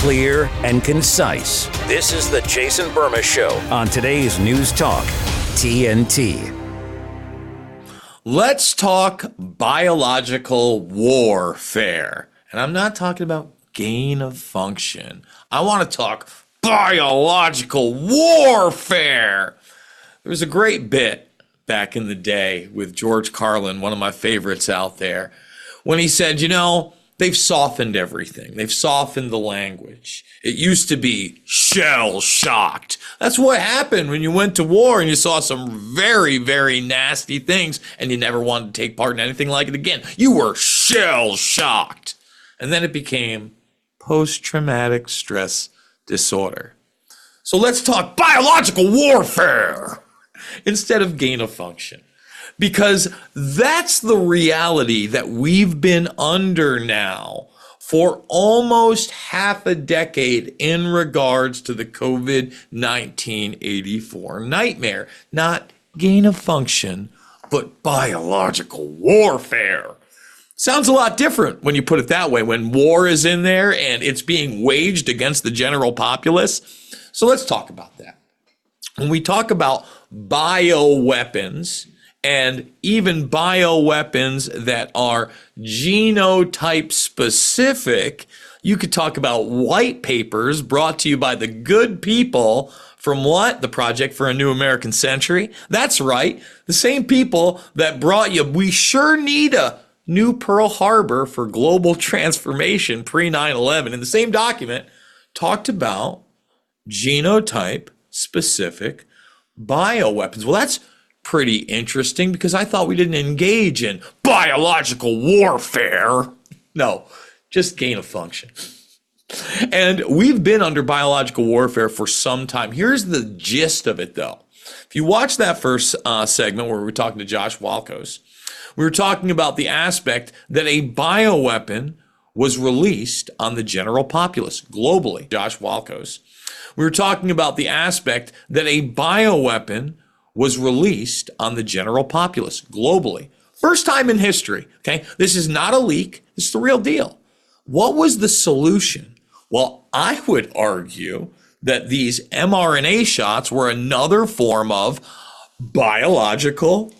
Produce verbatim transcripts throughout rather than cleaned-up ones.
clear and concise. This is the Jason Burma Show on today's News Talk, T N T. Let's talk biological warfare. And I'm not talking about gain of function. I want to talk biological warfare. There was a great bit back in the day with George Carlin, one of my favorites out there, when he said, you know, they've softened everything. They've softened the language. It used to be shell-shocked. That's what happened when you went to war and you saw some very, very nasty things and you never wanted to take part in anything like it again. You were shell-shocked. And then it became post-traumatic stress disorder. So let's talk biological warfare instead of gain of function. Because that's the reality that we've been under now for almost half a decade in regards to the COVID nineteen eighty-four nightmare. Not gain of function, but biological warfare. Sounds a lot different when you put it that way, when war is in there and it's being waged against the general populace. So let's talk about that. When we talk about bioweapons, and even bioweapons that are genotype specific, you could talk about white papers brought to you by the good people from what? The Project for a New American Century. That's right. The same people that brought you, we sure need a new Pearl Harbor for global transformation pre nine eleven. In the same document, talked about genotype specific bioweapons. Well, that's pretty interesting because I thought we didn't engage in biological warfare. No, just gain of function. And we've been under biological warfare for some time. Here's the gist of it, though. If you watch that first uh, segment where we were talking to Josh Walkos, we were talking about the aspect that a bioweapon was released on the general populace globally. Josh Walkos. We were talking about the aspect that a bioweapon was released on the general populace globally. First time in history, okay? This is not a leak. This is the real deal. What was the solution? Well, I would argue that these mRNA shots were another form of biological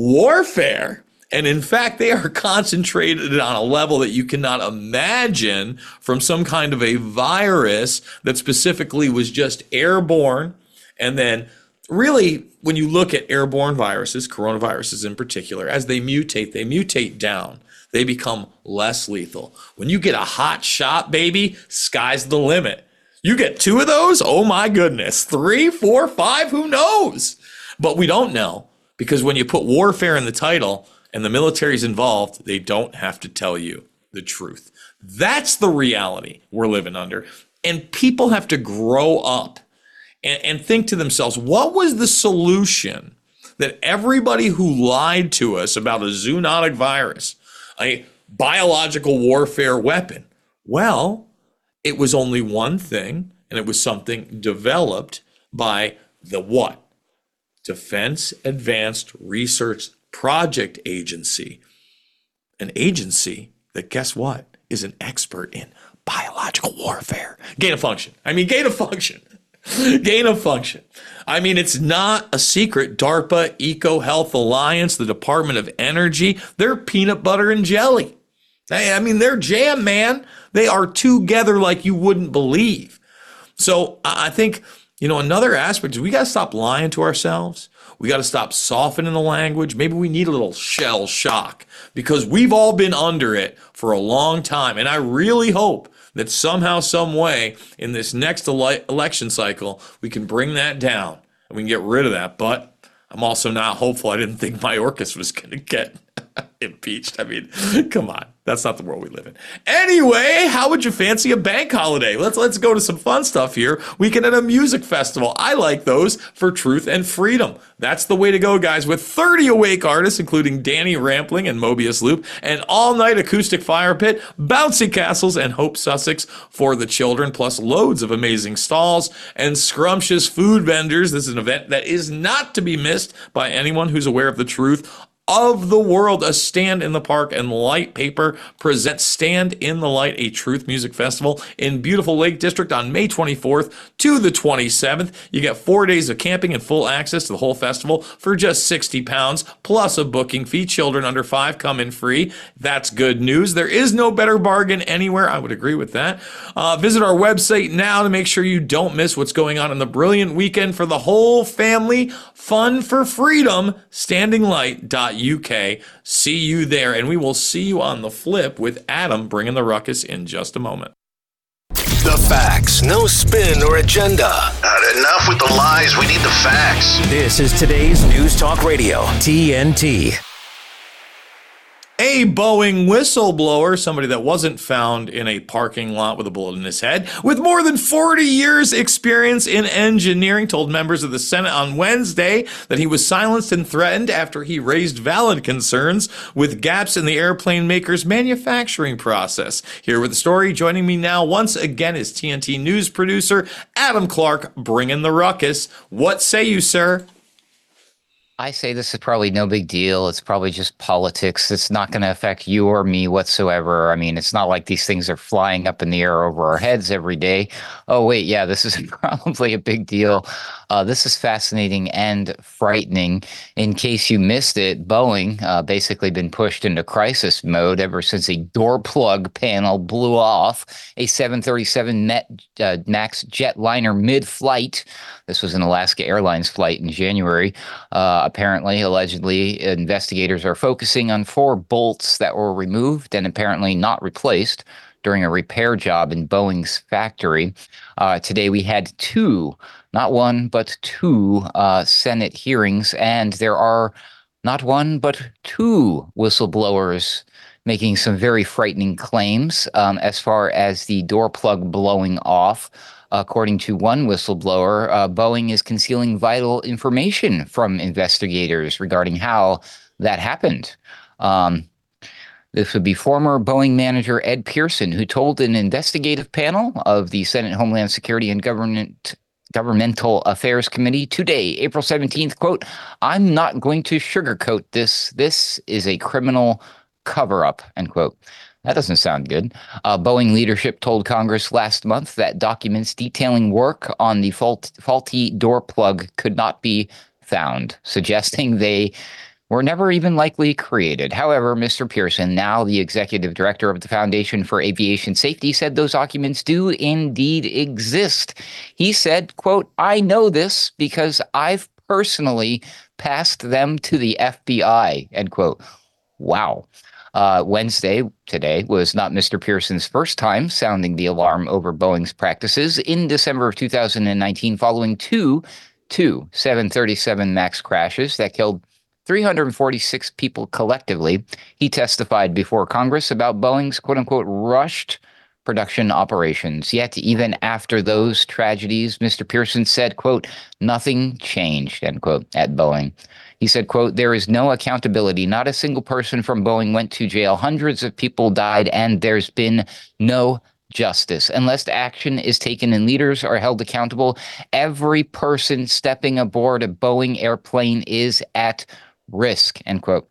warfare. And in fact, they are concentrated on a level that you cannot imagine from some kind of a virus that specifically was just airborne. And then really, when you look at airborne viruses, coronaviruses in particular, as they mutate, they mutate down. They become less lethal. When you get a hot shot, baby, sky's the limit. You get two of those, oh my goodness. Three, four, five, who knows? But we don't know, because when you put warfare in the title and the military's involved, they don't have to tell you the truth. That's the reality we're living under. And people have to grow up and, and think to themselves, what was the solution that everybody who lied to us about a zoonotic virus, a biological warfare weapon? Well, it was only one thing, and it was something developed by the what? Defense Advanced Research Project Agency, an agency that, guess what, is an expert in biological warfare. Gain of function. I mean, gain of function. Gain of function. I mean, it's not a secret. DARPA, EcoHealth Alliance, the Department of Energy, they're peanut butter and jelly. I mean, they're jam, man. They are together like you wouldn't believe. So I think, you know, another aspect is we got to stop lying to ourselves. We got to stop softening the language. Maybe we need a little shell shock because we've all been under it for a long time. And I really hope that somehow, some way in this next ele- election cycle, we can bring that down and we can get rid of that. But I'm also not hopeful. I didn't think Mayorkas was going to get impeached. I mean, come on. That's not the world we live in. Anyway, how would you fancy a bank holiday? Let's let's go to some fun stuff here. Weekend at a music festival. I like those for truth and freedom. That's the way to go, guys, with thirty awake artists, including Danny Rampling and Mobius Loop, an all-night acoustic fire pit, bouncy castles, and Hope Sussex for the children, plus loads of amazing stalls and scrumptious food vendors. This is an event that is not to be missed by anyone who's aware of the truth. of the world. A Stand in the Park and Light Paper presents Stand in the Light, a Truth Music Festival in beautiful Lake District on May twenty-fourth to the twenty-seventh. You get four days of camping and full access to the whole festival for just sixty pounds, plus a booking fee. Children under five come in free. That's good news. There is no better bargain anywhere. I would agree with that. Uh, visit our website now to make sure you don't miss what's going on in the brilliant weekend for the whole family. Fun for freedom, standing light dot U K. See you there, and we will see you on the flip with Adam bringing the ruckus in just a moment. The facts, no spin or agenda. Uh, enough with the lies. We need the facts. This is today's News Talk Radio, T N T. A Boeing whistleblower, somebody that wasn't found in a parking lot with a bullet in his head, with more than forty years experience in engineering, told members of the Senate on Wednesday that he was silenced and threatened after he raised valid concerns with gaps in the airplane maker's manufacturing process. Here with the story, joining me now once again is T N T News producer Adam Clark, bringing the ruckus. What say you, sir? I say this is probably no big deal. It's probably just politics. It's not going to affect you or me whatsoever. I mean, it's not like these things are flying up in the air over our heads every day. Oh, wait, yeah, this is probably a big deal. Uh, this is fascinating and frightening. In case you missed it, Boeing uh, basically been pushed into crisis mode ever since a door plug panel blew off a seven thirty-seven Met, uh, MAX jetliner mid-flight. This was an Alaska Airlines flight in January. Uh, apparently, allegedly, investigators are focusing on four bolts that were removed and apparently not replaced during a repair job in Boeing's factory. Uh, today, we had two, not one, but two uh, Senate hearings, and there are not one, but two whistleblowers making some very frightening claims um, as far as the door plug blowing off. According to one whistleblower, uh, Boeing is concealing vital information from investigators regarding how that happened. Um, this would be former Boeing manager Ed Pearson, who told an investigative panel of the Senate Homeland Security and Government Governmental Affairs Committee today, April seventeenth, quote, "I'm not going to sugarcoat this. This is a criminal cover-up," end quote. That doesn't sound good. Uh, Boeing leadership told Congress last month that documents detailing work on the fault, faulty door plug could not be found, suggesting they were never even likely created. However, Mister Pearson, now the executive director of the Foundation for Aviation Safety, said those documents do indeed exist. He said, quote, "I know this because I've personally passed them to the F B I," end quote. Wow. Uh, Wednesday, today, was not Mister Pearson's first time sounding the alarm over Boeing's practices. In December of two thousand nineteen, following two, two seven thirty-seven MAX crashes that killed three hundred forty-six people collectively, he testified before Congress about Boeing's quote-unquote rushed production operations. Yet, even after those tragedies, Mister Pearson said, quote, "Nothing changed," end quote, at Boeing. He said, quote, "There is no accountability. Not a single person from Boeing went to jail. Hundreds of people died, and there's been no justice. Unless action is taken and leaders are held accountable, every person stepping aboard a Boeing airplane is at risk," end quote.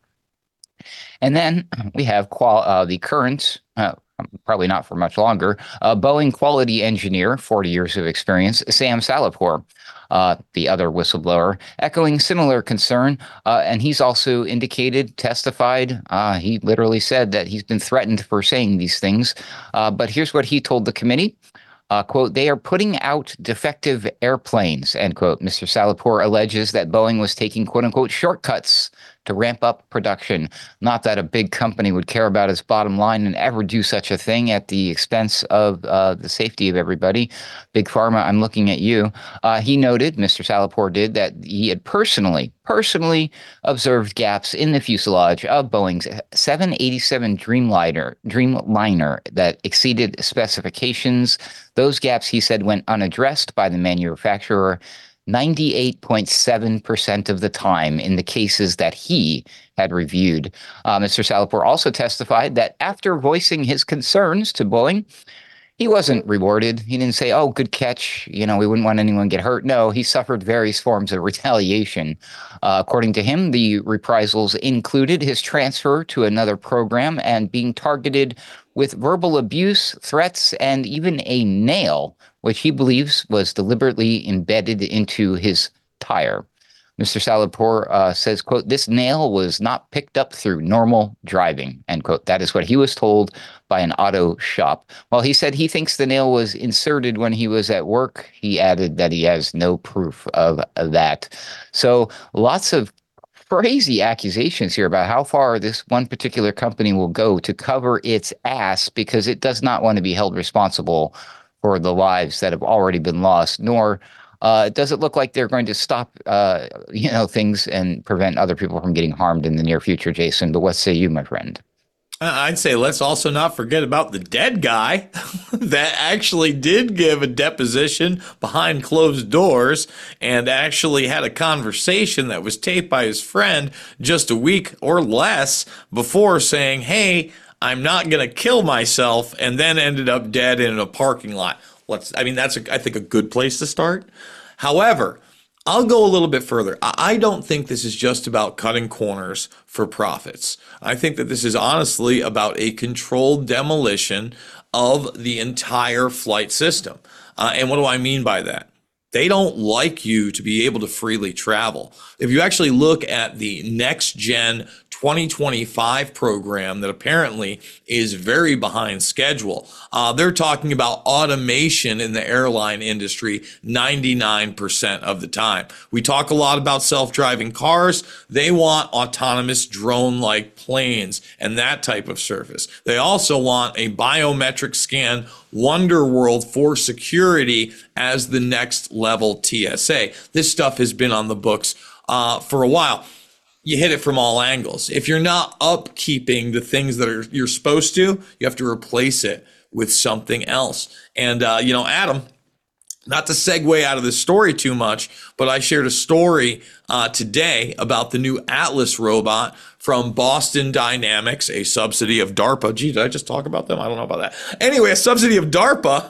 And then we have qual- uh, the current, uh, probably not for much longer, uh, Boeing quality engineer, forty years of experience, Sam Salahpour. Uh, the other whistleblower, echoing similar concern. Uh, and he's also indicated, testified, uh, he literally said that he's been threatened for saying these things. Uh, but here's what he told the committee. Uh, quote, "They are putting out defective airplanes," end quote. Mister Salahpour alleges that Boeing was taking quote unquote shortcuts to ramp up production. Not that a big company would care about its bottom line and ever do such a thing at the expense of uh, the safety of everybody. Big Pharma, I'm looking at you. Uh, he noted, Mister Salahpour did, that he had personally, personally observed gaps in the fuselage of Boeing's seven eighty-seven Dreamliner, Dreamliner that exceeded specifications. Those gaps, he said, went unaddressed by the manufacturer ninety-eight point seven percent of the time in the cases that he had reviewed. Uh, Mister Salahpour also testified that after voicing his concerns to Boeing, He wasn't rewarded. He didn't say, oh, good catch. You know, we wouldn't want anyone to get hurt. No, he suffered various forms of retaliation. Uh, according to him, the reprisals included his transfer to another program and being targeted with verbal abuse, threats, and even a nail, which he believes was deliberately embedded into his tire. Mister Salapour uh, says, quote, this nail was not picked up through normal driving, end quote. That is what he was told by an auto shop. While he said he thinks the nail was inserted when he was at work, he added that he has no proof of that. So lots of crazy accusations here about how far this one particular company will go to cover its ass because it does not want to be held responsible for the lives that have already been lost, nor Uh, does it look like they're going to stop, uh, you know, things and prevent other people from getting harmed in the near future, Jason? But what say you, my friend? I'd say let's also not forget about the dead guy that actually did give a deposition behind closed doors and actually had a conversation that was taped by his friend just a week or less before saying, hey, I'm not going to kill myself, and then ended up dead in a parking lot. Let's, I mean, that's, a, I think, a good place to start. However, I'll go a little bit further. I don't think this is just about cutting corners for profits. I think that this is honestly about a controlled demolition of the entire flight system. Uh, and what do I mean by that? They don't like you to be able to freely travel. If you actually look at the next gen twenty twenty-five program that apparently is very behind schedule, uh, they're talking about automation in the airline industry ninety-nine percent of the time. We talk a lot about self-driving cars. They want autonomous drone-like planes and that type of service. They also want a biometric scan Wonder World for security as the next level T S A. This stuff has been on the books uh, for a while. You hit it from all angles. If you're not upkeeping the things that are you're supposed to, you have to replace it with something else. And, uh, you know, Adam, not to segue out of this story too much, but I shared a story uh, today about the new Atlas robot from Boston Dynamics, a subsidy of DARPA. Gee, did I just talk about them? I don't know about that. Anyway, a subsidy of DARPA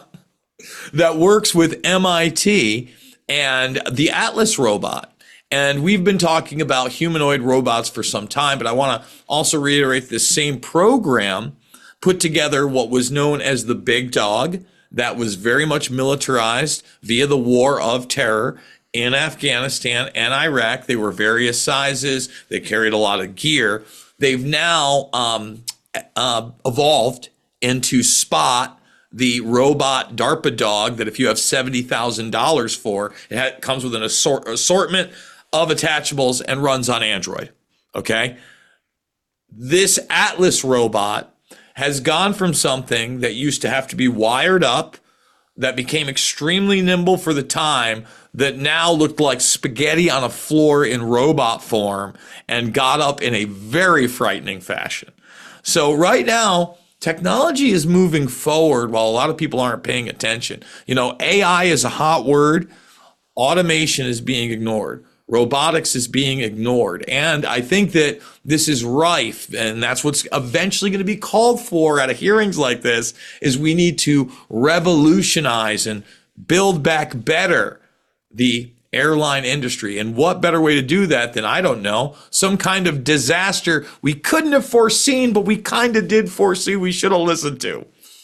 that works with M I T and the Atlas robot. And we've been talking about humanoid robots for some time, but I want to also reiterate this same program put together what was known as the Big Dog, that was very much militarized via the War of Terror in Afghanistan and Iraq. They were various sizes. They carried a lot of gear. They've now um, uh, evolved into Spot, the robot DARPA dog that if you have seventy thousand dollars for, it ha- comes with an assort- assortment of attachables and runs on Android. Okay. This Atlas robot has gone from something that used to have to be wired up, that became extremely nimble for the time, that now looked like spaghetti on a floor in robot form and got up in a very frightening fashion. So right now, technology is moving forward while a lot of people aren't paying attention. You know, A I is a hot word. Automation is being ignored. Robotics is being ignored. And I think that this is rife, and that's what's eventually going to be called for at hearings like this, is we need to revolutionize and build back better the airline industry. And what better way to do that than, I don't know, some kind of disaster we couldn't have foreseen, but we kind of did foresee we should have listened to.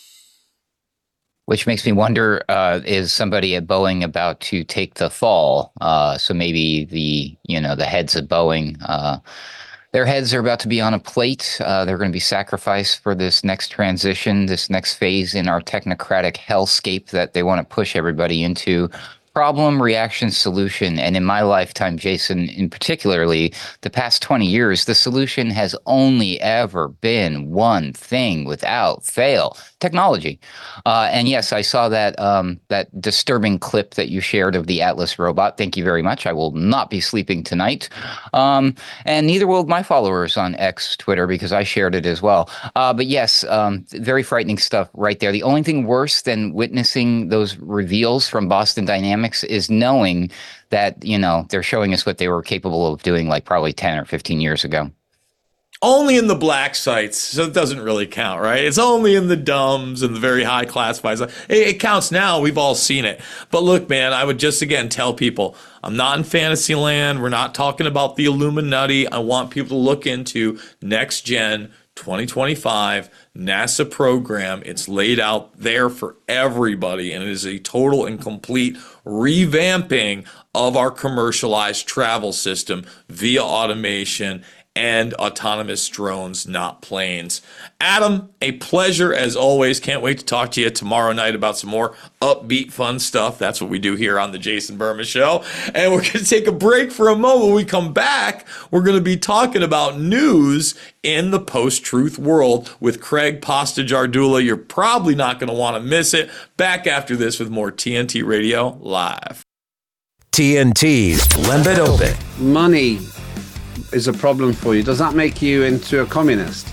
Which makes me wonder, uh, is somebody at Boeing about to take the fall? Uh, so maybe the, you know, the heads of Boeing, uh, their heads are about to be on a plate. Uh, they're going to be sacrificed for this next transition, this next phase in our technocratic hellscape that they want to push everybody into. Problem, reaction, solution. And in my lifetime, Jason, in particularly the past twenty years, the solution has only ever been one thing without fail: technology. Uh, and yes, I saw that um, that disturbing clip that you shared of the Atlas robot. Thank you very much. I will not be sleeping tonight. Um, and neither will my followers on X, Twitter, because I shared it as well. Uh, but yes, um, very frightening stuff right there. The only thing worse than witnessing those reveals from Boston Dynamics is knowing that, you know, they're showing us what they were capable of doing like probably ten or fifteen years ago. only in the black sites, so it doesn't really count, right? It's only in the dumbs and the very high classifieds. It, it counts now. We've all seen it. But look, man, I would just, again, tell people, I'm not in fantasy land. We're not talking about the Illuminati. I want people to look into Next Gen twenty twenty-five NASA program. It's laid out there for everybody, and it is a total and complete revamping of our commercialized travel system via automation and autonomous drones, not planes. Adam, a pleasure as always. Can't wait to talk to you tomorrow night about some more upbeat, fun stuff. That's what we do here on the Jason Burma Show. And we're going to take a break for a moment. When we come back, we're going to be talking about news in the post-truth world with Craig Pasta-Jardula. You're probably not going to want to miss it. Back after this with more T N T Radio Live. T N T's Lembit Open. Money is a problem for you. Does that make you into a communist?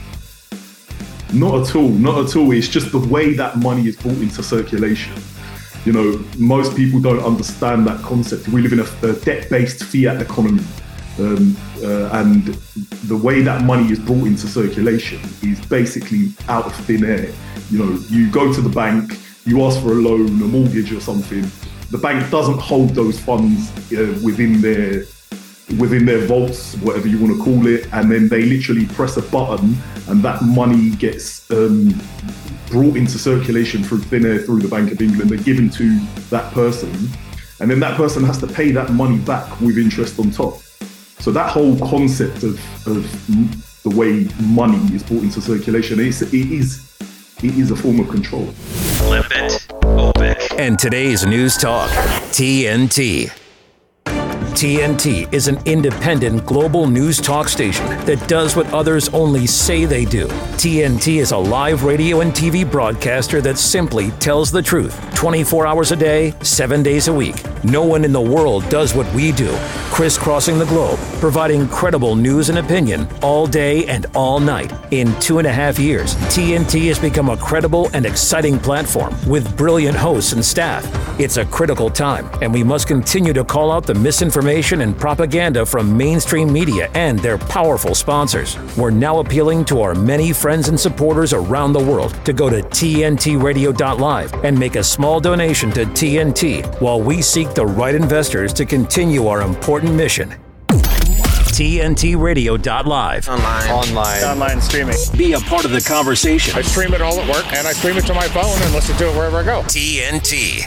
Not at all, not at all. It's just the way that money is brought into circulation. You know, most people don't understand that concept. We live in a, a debt-based fiat economy. Um, uh, and the way that money is brought into circulation is basically out of thin air. You know, you go to the bank, you ask for a loan, a mortgage or something. The bank doesn't hold those funds uh, within their within their vaults, whatever you want to call it, and then they literally press a button and that money gets um, brought into circulation through thin air through the Bank of England. They're given to that person, and then that person has to pay that money back with interest on top. So that whole concept of, of the way money is brought into circulation, is, it is it is a form of control. Lembit Open. And today's news talk, T N T. T N T is an independent global news talk station that does what others only say they do. T N T is a live radio and T V broadcaster that simply tells the truth twenty-four hours a day, seven days a week. No one in the world does what we do, crisscrossing the globe, providing credible news and opinion all day and all night. In two and a half years, T N T has become a credible and exciting platform with brilliant hosts and staff. It's a critical time, and we must continue to call out the misinformation and propaganda from mainstream media and their powerful sponsors. We're now appealing to our many friends and supporters around the world to go to T N T radio dot live and make a small donation to T N T while we seek the right investors to continue our important mission. T N T radio dot live. Online. Online. Online streaming. Be a part of the conversation. I stream it all at work, and I stream it to my phone and listen to it wherever I go. T N T.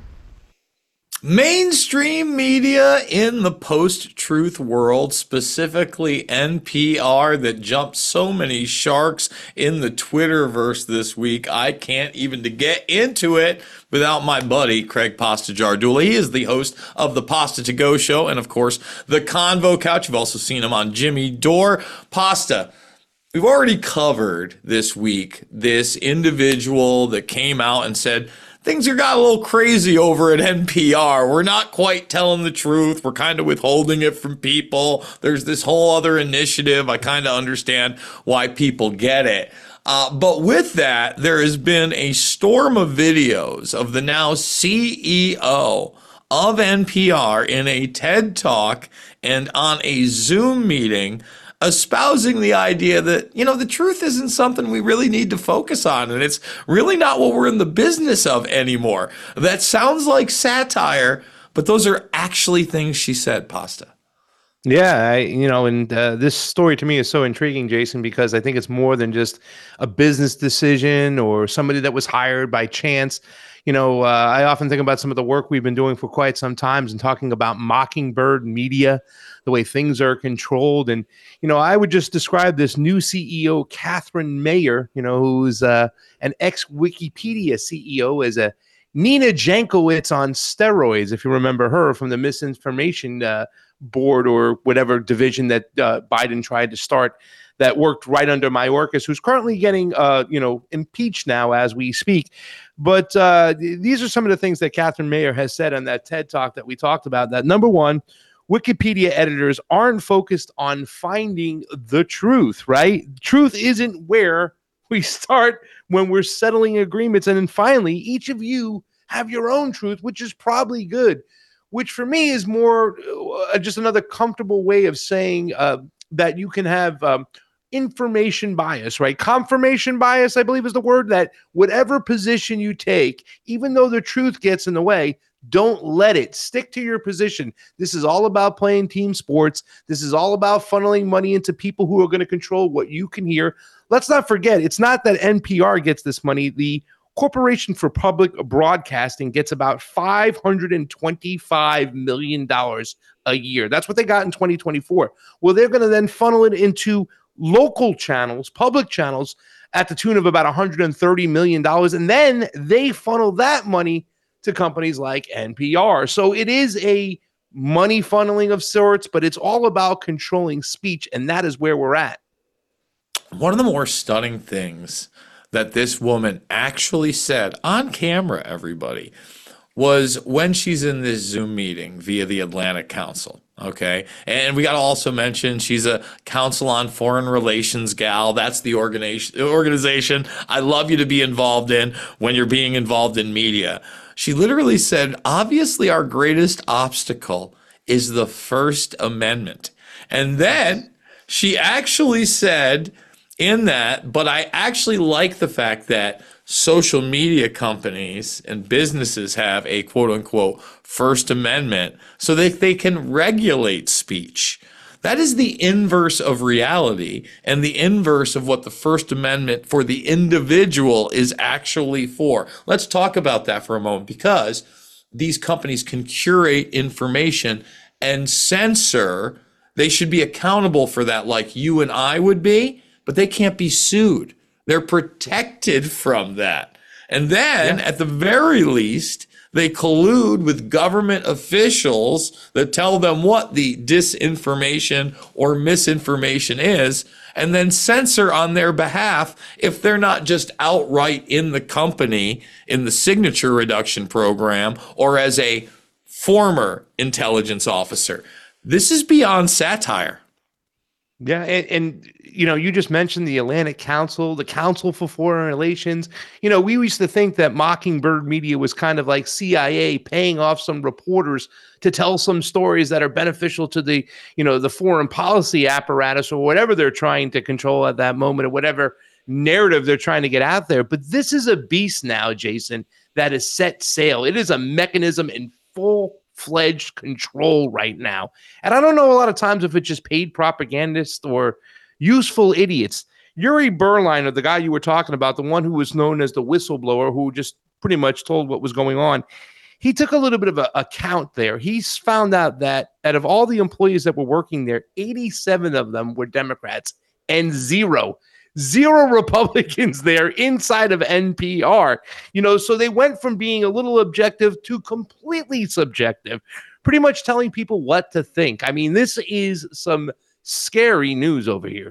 Mainstream media in the post-truth world, specifically N P R, that jumped so many sharks in the Twitterverse this week. I can't even to get into it without my buddy, Craig Pasta-Jardula. He is the host of the Pasta To Go show and, of course, the Convo Couch. You've also seen him on Jimmy Dore. Pasta, we've already covered this week this individual that came out and said, things are got a little crazy over at N P R. We're not quite telling the truth. We're kind of withholding it from people. There's this whole other initiative. I kind of understand why people get it. Uh, but with that, there has been a storm of videos of the now C E O of N P R in a TED Talk and on a Zoom meeting espousing the idea that, you know, the truth isn't something we really need to focus on, and it's really not what we're in the business of anymore. That sounds like satire, but those are actually things she said, Pasta. Yeah, I, you know, and uh, this story to me is so intriguing, Jason, because I think it's more than just a business decision or somebody that was hired by chance. You know, uh, I often think about some of the work we've been doing for quite some time and talking about Mockingbird Media, the way things are controlled. And, you know, I would just describe this new C E O, Catherine Mayer, you know, who's uh, an ex-Wikipedia C E O, as a Nina Jankowicz on steroids, if you remember her from the misinformation uh, board or whatever division that uh, Biden tried to start that worked right under Mayorkas, who's currently getting, uh, you know, impeached now as we speak. But uh, th- these are some of the things that Catherine Mayer has said on that TED Talk that we talked about. That number one, Wikipedia editors aren't focused on finding the truth, right? Truth isn't where we start when we're settling agreements. And then finally, each of you have your own truth, which is probably good, which for me is more uh, just another comfortable way of saying uh, that you can have um, information bias, right? Confirmation bias, I believe is the word, that whatever position you take, even though the truth gets in the way, don't let it. Stick to your position. This is all about playing team sports. This is all about funneling money into people who are going to control what you can hear. Let's not forget, it's not that N P R gets this money. The Corporation for Public Broadcasting gets about five hundred twenty-five million dollars a year. That's what they got in twenty twenty-four. Well, they're going to then funnel it into local channels, public channels, at the tune of about one hundred thirty million dollars. And then they funnel that money to companies like N P R. So it is a money funneling of sorts, but it's all about controlling speech. And that is where we're at. One of the more stunning things that this woman actually said on camera, everybody, was when she's in this Zoom meeting via the Atlantic Council. Okay. And we got to also mention she's a Council on Foreign Relations gal. That's the organization organization I love you to be involved in when you're being involved in media. She literally said, obviously, our greatest obstacle is the First Amendment. And then she actually said in that, but I actually like the fact that social media companies and businesses have a quote unquote First Amendment so that they can regulate speech. That is the inverse of reality and the inverse of what the First Amendment for the individual is actually for. Let's talk about that for a moment, because these companies can curate information and censor. They should be accountable for that, like you and I would be, but they can't be sued. They're protected from that. And then, yeah. at the very least, they collude with government officials that tell them what the disinformation or misinformation is, and then censor on their behalf if they're not just outright in the company in the signature reduction program or as a former intelligence officer. This is beyond satire. Yeah, and, and you know, you just mentioned the Atlantic Council, the Council for Foreign Relations. You know, we used to think that Mockingbird Media was kind of like C I A paying off some reporters to tell some stories that are beneficial to the, you know, the foreign policy apparatus or whatever they're trying to control at that moment, or whatever narrative they're trying to get out there. But this is a beast now, Jason, that is set sail. It is a mechanism in full fledged control right now. And I don't know a lot of times if it's just paid propagandists or useful idiots. Yuri Berliner, the guy you were talking about, the one who was known as the whistleblower, who just pretty much told what was going on, he took a little bit of a, a count there. He's found out that out of all the employees that were working there, eighty-seven of them were Democrats and zero Zero Republicans there inside of N P R. You know, so they went from being a little objective to completely subjective, pretty much telling people what to think. I mean, this is some scary news over here.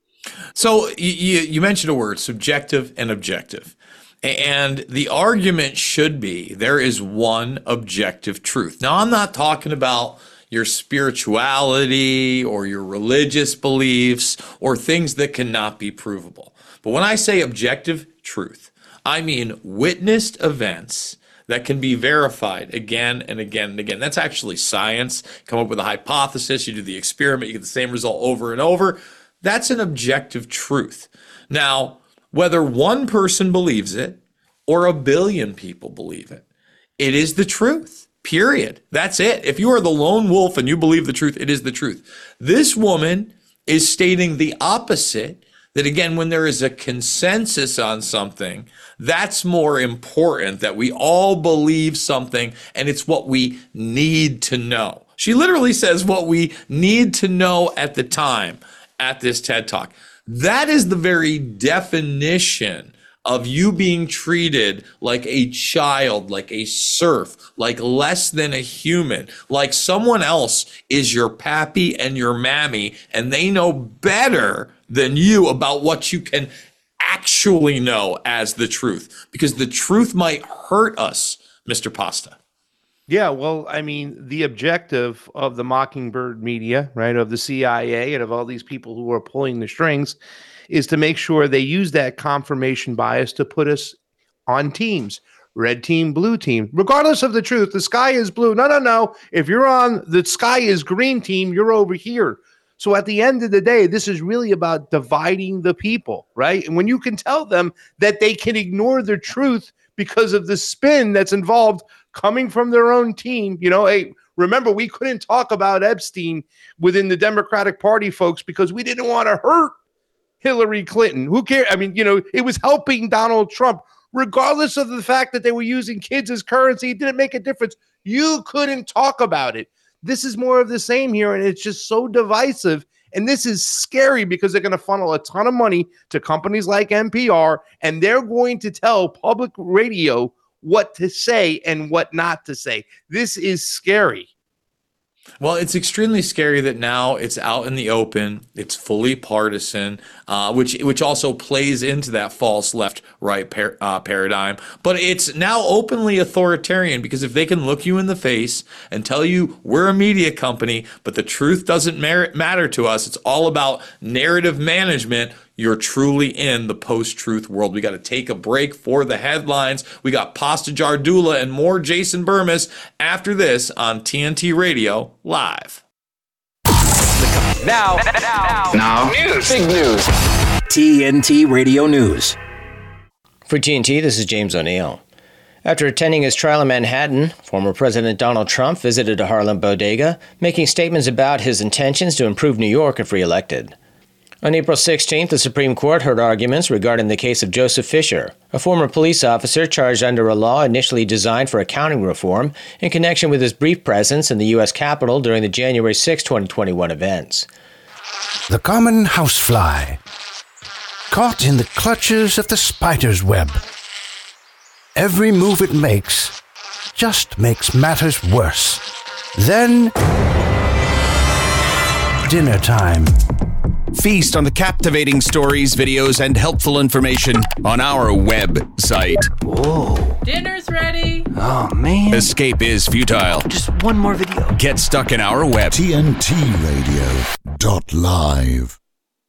So you, you mentioned a word, subjective and objective. And the argument should be there is one objective truth. Now, I'm not talking about your spirituality or your religious beliefs or things that cannot be provable. But when I say objective truth, I mean witnessed events that can be verified again and again and again. That's actually science. Come up with a hypothesis, you do the experiment, you get the same result over and over. That's an objective truth. Now, whether one person believes it or a billion people believe it, it is the truth. Period. That's it. If you are the lone wolf and you believe the truth, it is the truth. This woman is stating the opposite, that again, when there is a consensus on something, that's more important, that we all believe something and it's what we need to know. She literally says what we need to know at the time at this TED Talk. That is the very definition of you being treated like a child, like a serf, like less than a human, like someone else is your pappy and your mammy, and they know better than you about what you can actually know as the truth, because the truth might hurt us, Mister Pasta. Yeah, well, I mean, the objective of the Mockingbird Media, right, of the C I A and of all these people who are pulling the strings is to make sure they use that confirmation bias to put us on teams, red team, blue team, regardless of the truth. The sky is blue. No, no, no. If you're on the sky is green team, you're over here. So at the end of the day, this is really about dividing the people, right? And when you can tell them that they can ignore the truth because of the spin that's involved coming from their own team, you know, hey, remember, we couldn't talk about Epstein within the Democratic Party, folks, because we didn't want to hurt Hillary Clinton. Who cares? I mean, you know, it was helping Donald Trump, regardless of the fact that they were using kids as currency. It didn't make a difference. You couldn't talk about it. This is more of the same here, and it's just so divisive. And this is scary because they're going to funnel a ton of money to companies like N P R, and they're going to tell public radio what to say and what not to say. This is scary. Well, it's extremely scary that now it's out in the open. It's fully partisan, uh, which which also plays into that false left-right par- uh, paradigm. But it's now openly authoritarian because if they can look you in the face and tell you we're a media company, but the truth doesn't mer- matter to us, it's all about narrative management, you're truly in the post-truth world. We got to take a break for the headlines. We got Pasta Jardula and more Jason Bermas after this on T N T Radio Live. Now, now, now, news. Big news. T N T Radio News. For T N T, this is James O'Neill. After attending his trial in Manhattan, former President Donald Trump visited a Harlem bodega, making statements about his intentions to improve New York if reelected. On April sixteenth, the Supreme Court heard arguments regarding the case of Joseph Fisher, a former police officer charged under a law initially designed for accounting reform in connection with his brief presence in the U S Capitol during the January sixth, twenty twenty-one events. The common housefly, caught in the clutches of the spider's web. Every move it makes just makes matters worse. Then, dinner time. Feast on the captivating stories, videos, and helpful information on our website. Whoa. Dinner's ready. Oh, man. Escape is futile. Just one more video. Get stuck in our web. T N T Radio dot live.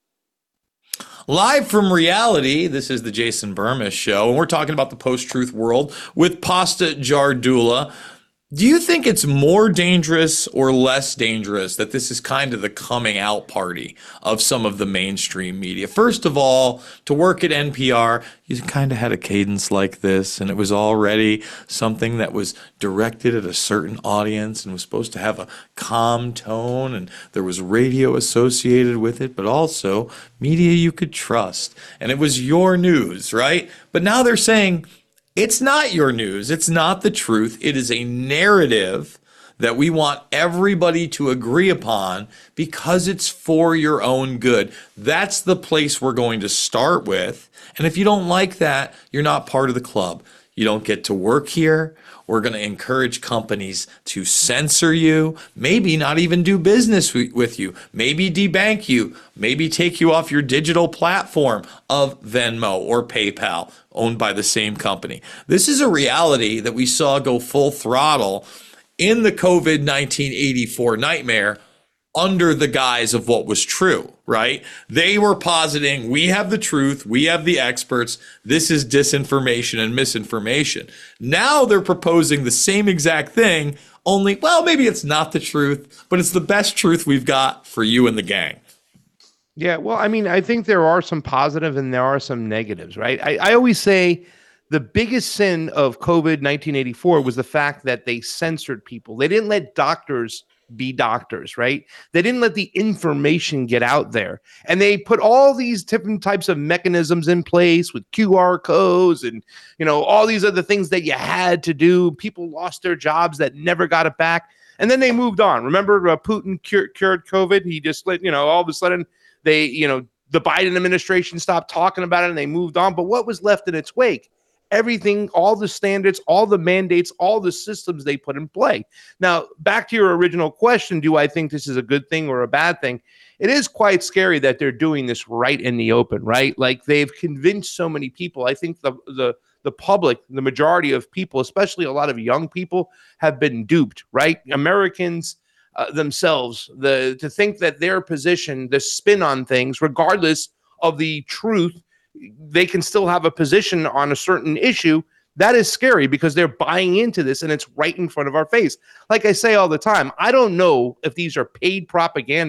Live from reality, this is the Jason Bermas Show, and we're talking about the post-truth world with Pasta Jardula. Do you think it's more dangerous or less dangerous that this is kind of the coming out party of some of the mainstream media? First of all, to work at N P R, you kind of had a cadence like this, and it was already something that was directed at a certain audience and was supposed to have a calm tone, and there was radio associated with it, but also media you could trust. And it was your news, right? But now they're saying, it's not your news. It's not the truth. It is a narrative that we want everybody to agree upon because it's for your own good. That's the place we're going to start with. And if you don't like that, you're not part of the club. You don't get to work here. We're going to encourage companies to censor you, maybe not even do business with you, maybe debank you, maybe take you off your digital platform of Venmo or PayPal, owned by the same company. This is a reality that we saw go full throttle in the COVID nineteen eighty-four nightmare under the guise of what was true, right? They were positing, we have the truth, we have the experts, this is disinformation and misinformation. Now they're proposing the same exact thing, only, well, maybe it's not the truth, but it's the best truth we've got for you and the gang. Yeah, well, I mean, I think there are some positive and there are some negatives, right? I, I always say the biggest sin of COVID nineteen eighty-four was the fact that they censored people. They didn't let doctors be doctors, right? They didn't let the information get out there. And they put all these different types of mechanisms in place with Q R codes and, you know, all these other things that you had to do. People lost their jobs that never got it back. And then they moved on. Remember, uh, Putin cure, cured COVID? He just let, you know, all of a sudden they, you know, the Biden administration stopped talking about it and they moved on. But what was left in its wake? Everything, all the standards, all the mandates, all the systems they put in play. Now, back to your original question, do I think this is a good thing or a bad thing? It is quite scary that they're doing this right in the open, right? Like they've convinced so many people. I think the the the public, the majority of people, especially a lot of young people, have been duped, right? Americans uh, themselves, the to think that their position, the spin on things, regardless of the truth, they can still have a position on a certain issue. That is scary because they're buying into this and it's right in front of our face. Like I say all the time, I don't know if these are paid propagandists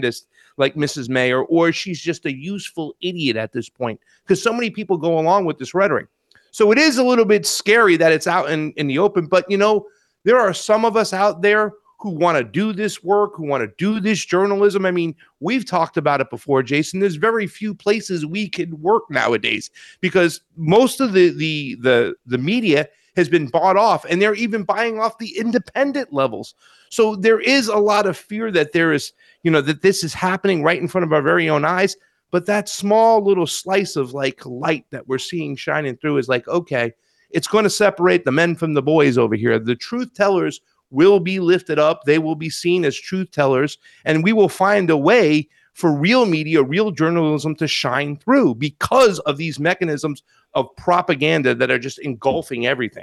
like Missus Mayer, or she's just a useful idiot at this point, because so many people go along with this rhetoric. So it is a little bit scary that it's out in, in the open, but you know, there are some of us out there who want to do this work, who want to do this journalism. I mean, we've talked about it before, Jason. There's very few places we can work nowadays because most of the the the the media has been bought off, and they're even buying off the independent levels. So there is a lot of fear that there is, you know, that this is happening right in front of our very own eyes. But that small little slice of like light that we're seeing shining through is like, okay, it's going to separate the men from the boys over here. The truth tellers will be lifted up. They will be seen as truth tellers, and we will find a way for real media, real journalism to shine through because of these mechanisms of propaganda that are just engulfing everything.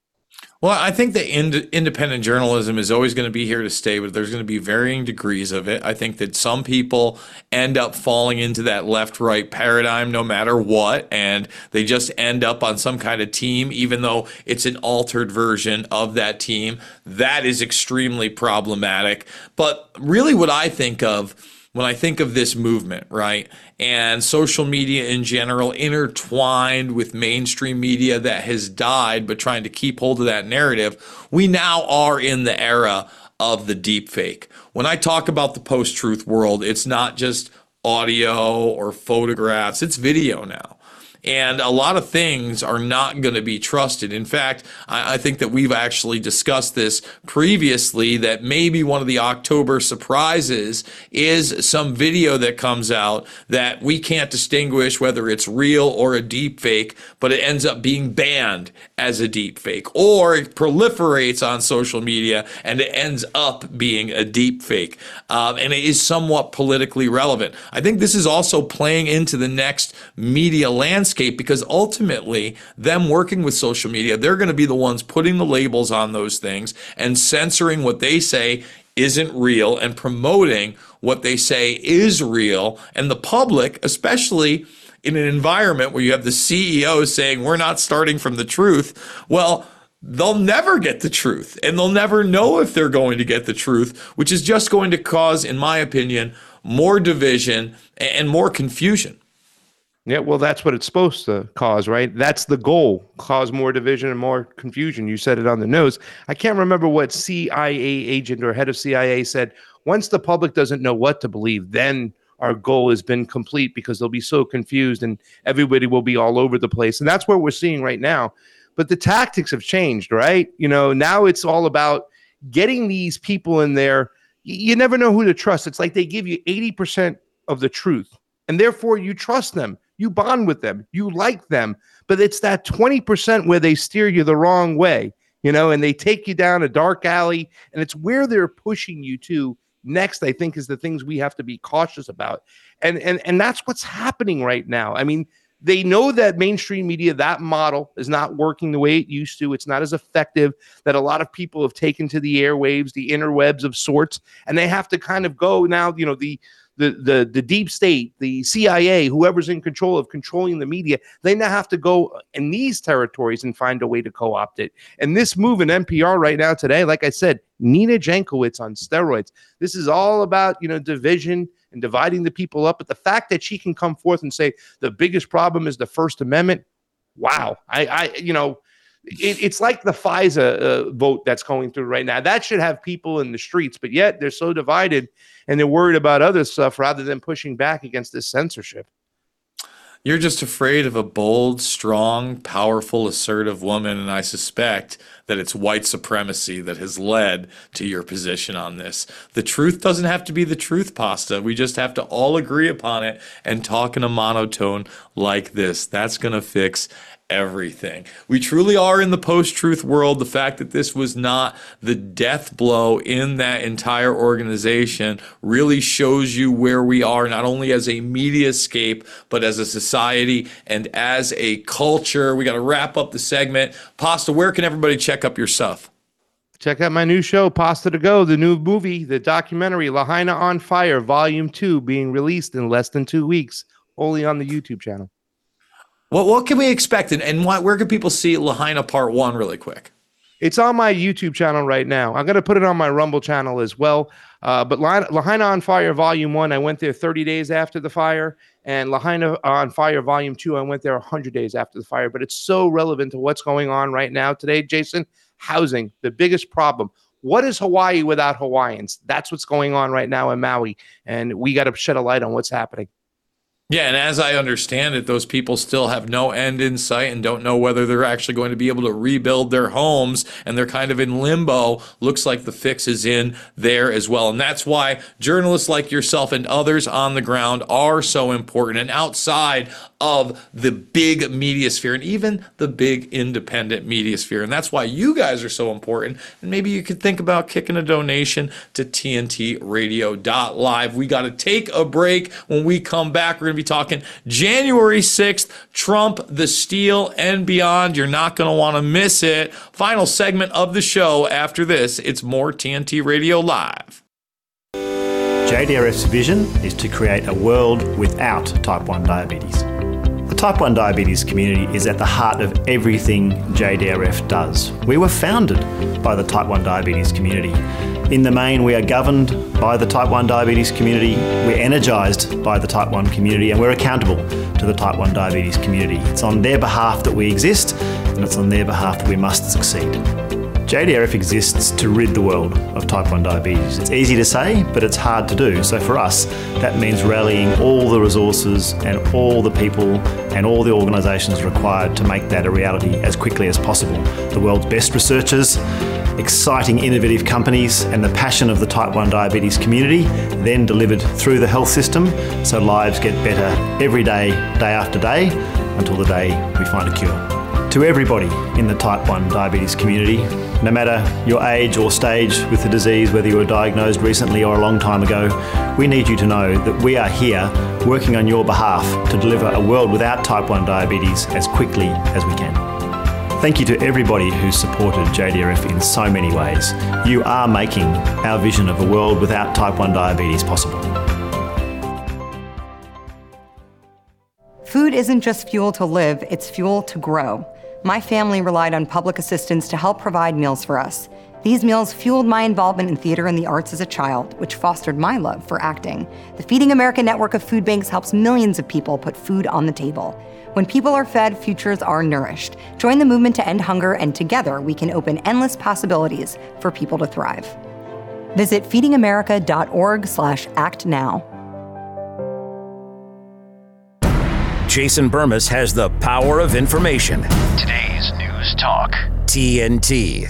Well, I think that ind- independent journalism is always going to be here to stay, but there's going to be varying degrees of it. I think that some people end up falling into that left-right paradigm no matter what, and they just end up on some kind of team, even though it's an altered version of that team. That is extremely problematic. But really what I think of when I think of this movement, right, and social media in general intertwined with mainstream media that has died, but trying to keep hold of that narrative, we now are in the era of the deep fake. When I talk about the post-truth world, it's not just audio or photographs, it's video now. And a lot of things are not going to be trusted. In fact, I, I think that we've actually discussed this previously, that maybe one of the October surprises is some video that comes out that we can't distinguish whether it's real or a deep fake, but it ends up being banned as a deep fake, or it proliferates on social media and it ends up being a deep fake. Um, and it is somewhat politically relevant. I think this is also playing into the next media landscape, because ultimately them working with social media, they're going to be the ones putting the labels on those things and censoring what they say isn't real and promoting what they say is real. And the public, especially in an environment where you have the C E O saying we're not starting from the truth, well, they'll never get the truth, and they'll never know if they're going to get the truth, which is just going to cause, in my opinion, more division and more confusion. Yeah, well, that's what it's supposed to cause, right? That's the goal, cause more division and more confusion. You said it on the nose. I can't remember what C I A agent or head of C I A said. Once the public doesn't know what to believe, then our goal has been complete, because they'll be so confused and everybody will be all over the place. And that's what we're seeing right now. But the tactics have changed, right? You know, now it's all about getting these people in there. You never know who to trust. It's like they give you eighty percent of the truth, and therefore you trust them. You bond with them, you like them, but it's that twenty percent where they steer you the wrong way, you know, and they take you down a dark alley, and it's where they're pushing you to next, I think, is the things we have to be cautious about. And, and, and that's what's happening right now. I mean, they know that mainstream media, that model is not working the way it used to. It's not as effective, that a lot of people have taken to the airwaves, the interwebs of sorts, and they have to kind of go now, you know, the The, the the deep state, the C I A, whoever's in control of controlling the media, they now have to go in these territories and find a way to co-opt it. And this move in N P R right now today, like I said, Nina Jankowicz on steroids. This is all about, you know, division and dividing the people up. But the fact that she can come forth and say the biggest problem is the First Amendment, wow. I, I you know, It, it's like the FISA uh, vote that's going through right now. That should have people in the streets, but yet they're so divided and they're worried about other stuff rather than pushing back against this censorship. You're just afraid of a bold, strong, powerful, assertive woman, and I suspect that it's white supremacy that has led to your position on this. The truth doesn't have to be the truth, Pasta. We just have to all agree upon it and talk in a monotone like this. That's going to fix everything. We truly are in the post-truth world. The fact that this was not the death blow in that entire organization really shows you where we are, not only as a mediascape, but as a society and as a culture. We got to wrap up the segment. Pasta, where can everybody check up your stuff? Check out my new show, Pasta to Go, the new movie, the documentary, Lahaina on Fire, Volume two, being released in less than two weeks, only on the YouTube channel. What what can we expect, and, and what, where can people see Lahaina Part One really quick? It's on my YouTube channel right now. I'm going to put it on my Rumble channel as well. Uh, but Lahaina on Fire Volume one, I went there thirty days after the fire. And Lahaina on Fire Volume two, I went there one hundred days after the fire. But it's so relevant to what's going on right now today, Jason. Housing, the biggest problem. What is Hawaii without Hawaiians? That's what's going on right now in Maui. And we got to shed a light on what's happening. Yeah, and as I understand it, those people still have no end in sight and don't know whether they're actually going to be able to rebuild their homes, and they're kind of in limbo. Looks like the fix is in there as well. And that's why journalists like yourself and others on the ground are so important, and outside of the big media sphere and even the big independent media sphere. And that's why you guys are so important. And maybe you could think about kicking a donation to T N T radio dot live. We got to take a break. When we come back, we're going to be talking January sixth, Trump, the Steal, and beyond. You're not going to want to miss it. Final segment of the show after this. It's more T N T Radio Live. J D R F's vision is to create a world without type one diabetes. The type one diabetes community is at the heart of everything J D R F does. We were founded by the type one diabetes community. In the main, we are governed by the type one diabetes community, we're energised by the type one community, and we're accountable to the type one diabetes community. It's on their behalf that we exist, and it's on their behalf that we must succeed. J D R F exists to rid the world of type one diabetes. It's easy to say, but it's hard to do. So for us, that means rallying all the resources and all the people and all the organisations required to make that a reality as quickly as possible. The world's best researchers, exciting innovative companies, and the passion of the type one diabetes community, then delivered through the health system so lives get better every day, day after day, until the day we find a cure. To everybody in the type one diabetes community, no matter your age or stage with the disease, whether you were diagnosed recently or a long time ago, we need you to know that we are here working on your behalf to deliver a world without type one diabetes as quickly as we can. Thank you to everybody who's supported J D R F in so many ways. You are making our vision of a world without type one diabetes possible. Food isn't just fuel to live, it's fuel to grow. My family relied on public assistance to help provide meals for us. These meals fueled my involvement in theater and the arts as a child, which fostered my love for acting. The Feeding America network of food banks helps millions of people put food on the table. When people are fed, futures are nourished. Join the movement to end hunger, and together we can open endless possibilities for people to thrive. Visit feeding america dot org slash act now. Jason Bermas has the power of information. Today's News Talk. T N T.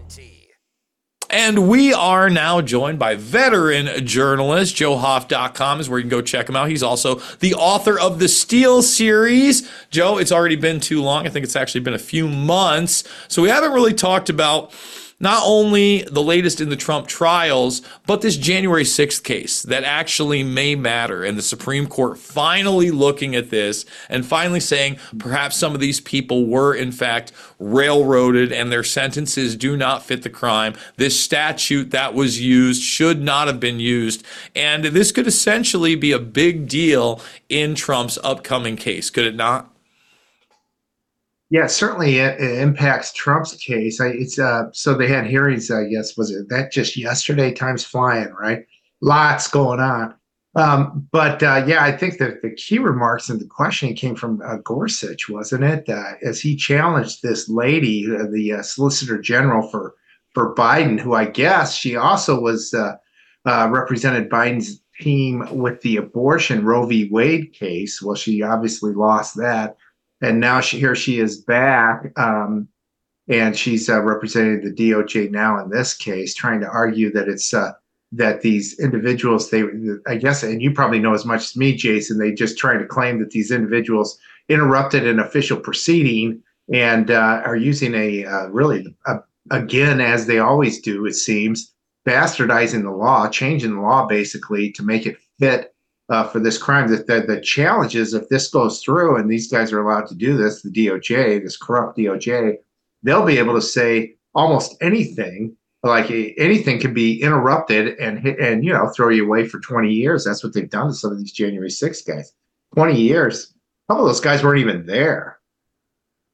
And we are now joined by veteran journalist. Joe Hoff dot com is where you can go check him out. He's also the author of the Steal series. Joe, it's already been too long. I think it's actually been a few months. So we haven't really talked about not only the latest in the Trump trials, but this January sixth case that actually may matter. And the Supreme Court finally looking at this and finally saying perhaps some of these people were in fact railroaded and their sentences do not fit the crime. This statute that was used should not have been used. And this could essentially be a big deal in Trump's upcoming case, could it not? Yeah, certainly it, it impacts Trump's case. I, it's uh, so they had hearings. I guess was it that just yesterday? Time's flying, right? Lots going on. Um, but uh, yeah, I think that the key remarks in the questioning came from uh, Gorsuch, wasn't it? Uh, as he challenged this lady, uh, the uh, Solicitor General for for Biden, who I guess she also was uh, uh, represented Biden's team with the abortion Roe v. Wade case. Well, she obviously lost that. And now she, here she is back, um, and she's uh, representing the D O J now in this case, trying to argue that it's uh, that these individuals, they, I guess, and you probably know as much as me, Jason, they just trying to claim that these individuals interrupted an official proceeding and uh, are using a uh, really, a, again, as they always do, it seems, bastardizing the law, changing the law basically to make it fit Uh, for this crime. That the, the challenge is if this goes through and these guys are allowed to do this, the D O J, this corrupt D O J, they'll be able to say almost anything, like anything can be interrupted and hit and, you know, throw you away for twenty years. That's what they've done to some of these January sixth guys. twenty years. Some of those guys weren't even there.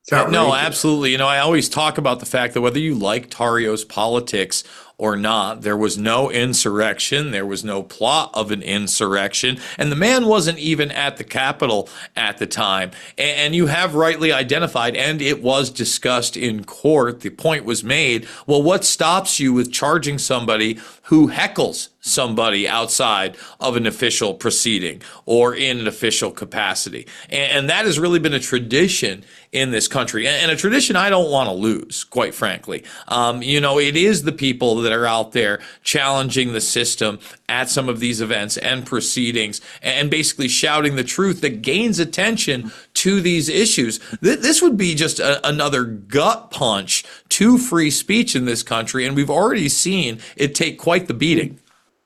No, absolutely. You know, I always talk about the fact that whether you like Tarrio's politics or not, there was no insurrection. There was no plot of an insurrection. And the man wasn't even at the Capitol at the time. And you have rightly identified, and it was discussed in court. The point was made, well, what stops you with charging somebody who heckles somebody outside of an official proceeding or in an official capacity? And that has really been a tradition in this country, and a tradition I don't want to lose, quite frankly. Um, you know, it is the people that are out there challenging the system at some of these events and proceedings and basically shouting the truth that gains attention to these issues. Th- this would be just a, another gut punch to free speech in this country, and we've already seen it take quite the beating.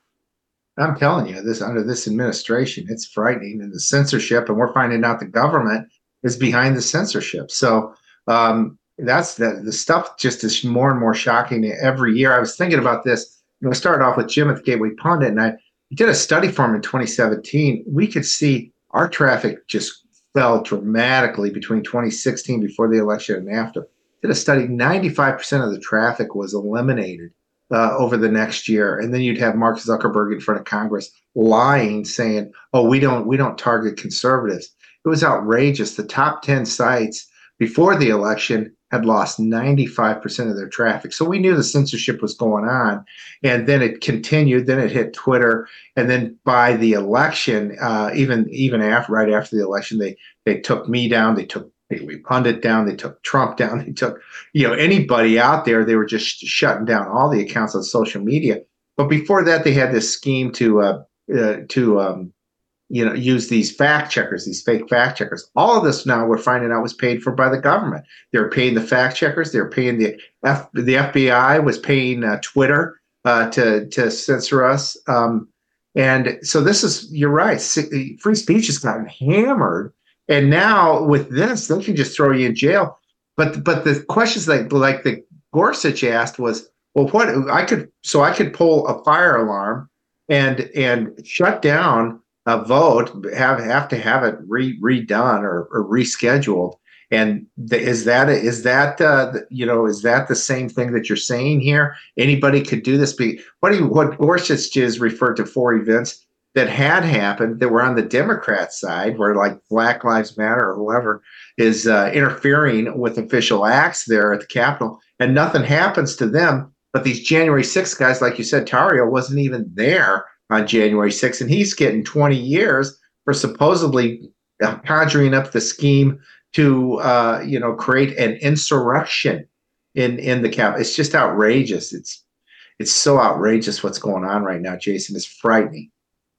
I'm telling you, this under this administration, it's frightening, and the censorship, and we're finding out the government is behind the censorship. So um, that's the, the stuff just is more and more shocking every year. I was thinking about this. You know, we started off with Jim at the Gateway Pundit, and I did a study for him in twenty seventeen. We could see our traffic just fell dramatically between twenty sixteen, before the election, and after. Did a study, ninety-five percent of the traffic was eliminated uh, over the next year. And then you'd have Mark Zuckerberg in front of Congress lying, saying, oh, we don't we don't target conservatives. It was outrageous. The top ten sites before the election had lost ninety-five percent of their traffic. So we knew the censorship was going on. And then it continued. Then it hit Twitter. And then by the election, uh, even even after, right after the election, they they took me down. They took Gateway Pundit down. They took Trump down. They took, you know, anybody out there. They were just shutting down all the accounts on social media. But before that, they had this scheme to uh, uh, to um, you know, use these fact checkers, these fake fact checkers. All of this now we're finding out was paid for by the government. They're paying the fact checkers. They're paying the F, the F B I was paying uh, Twitter uh, to to censor us. Um, and so this is, you're right. Free speech has gotten hammered, and now with this, they can just throw you in jail. But but the questions like like the Gorsuch asked was, well, what I could so I could pull a fire alarm and and shut down a vote, have have to have it re, redone or, or rescheduled, and the, is that is that uh, you know is that the same thing that you're saying here? Anybody could do this. Be what do you, what Gorsuch is referred to four events that had happened that were on the Democrat side, where like Black Lives Matter or whoever is uh, interfering with official acts there at the Capitol, and nothing happens to them. But these January sixth guys, like you said, Tarrio wasn't even there on January sixth, and he's getting twenty years for supposedly conjuring up the scheme to, uh, you know, create an insurrection in in the Capitol. It's just outrageous. It's it's so outrageous what's going on right now, Jason. It's frightening.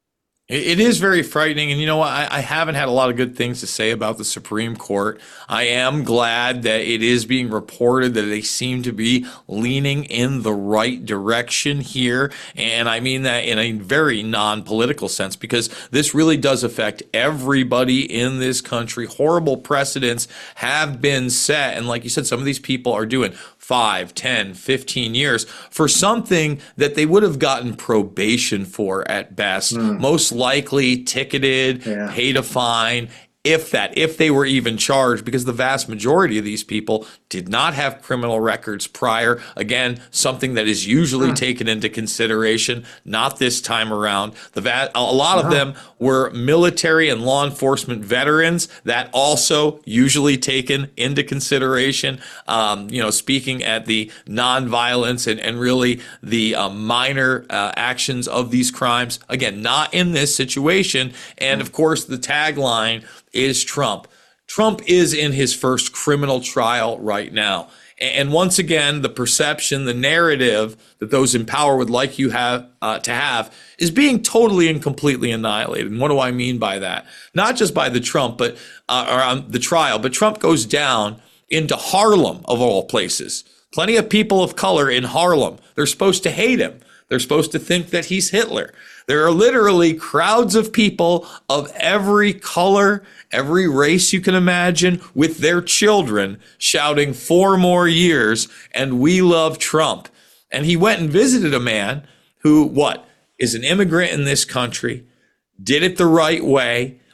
It is very frightening. And you know what? I, I haven't had a lot of good things to say about the Supreme Court. I am glad that it is being reported that they seem to be leaning in the right direction here. And I mean that in a very non-political sense, because this really does affect everybody in this country. Horrible precedents have been set. And like you said, some of these people are doing five, ten, fifteen years for something that they would have gotten probation for at best, mm. most likely ticketed, yeah. paid a fine, if that, if they were even charged, because the vast majority of these people did not have criminal records prior. Again, something that is usually hmm. taken into consideration, not this time around. The va- a lot of uh-huh. them were military and law enforcement veterans, that also usually taken into consideration. Um, you know, speaking at the nonviolence and, and really the uh, minor uh, actions of these crimes. Again, not in this situation. And of course, the tagline is Trump. Trump is in his first criminal trial right now. And once again, the perception, the narrative that those in power would like you have uh, to have is being totally and completely annihilated. And what do I mean by that? Not just by the Trump, but uh, or um, the trial, but Trump goes down into Harlem, of all places. Plenty of people of color in Harlem. They're supposed to hate him. They're supposed to think that he's Hitler. There are literally crowds of people of every color, every race you can imagine, with their children shouting four more years and we love Trump. And he went and visited a man who, what, is an immigrant in this country, did it the right way,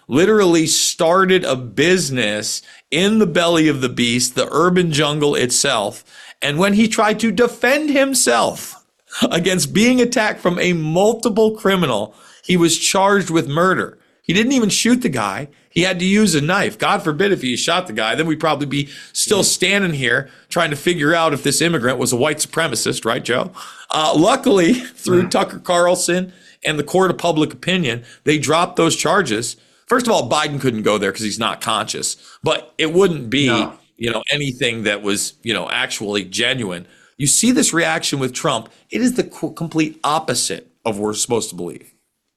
literally started a business in the belly of the beast, the urban jungle itself. And when he tried to defend himself against being attacked from a multiple criminal, he was charged with murder. He didn't even shoot the guy. He had to use a knife. God forbid if he shot the guy, then we'd probably be still standing here trying to figure out if this immigrant was a white supremacist, right, Joe? Uh, luckily, through mm. Tucker Carlson and the court of public opinion, they dropped those charges. First of all, Biden couldn't go there because he's not conscious, but it wouldn't be, no. you know, anything that was, you know, actually genuine. You see this reaction with Trump. It is the co- complete opposite of what we're supposed to believe.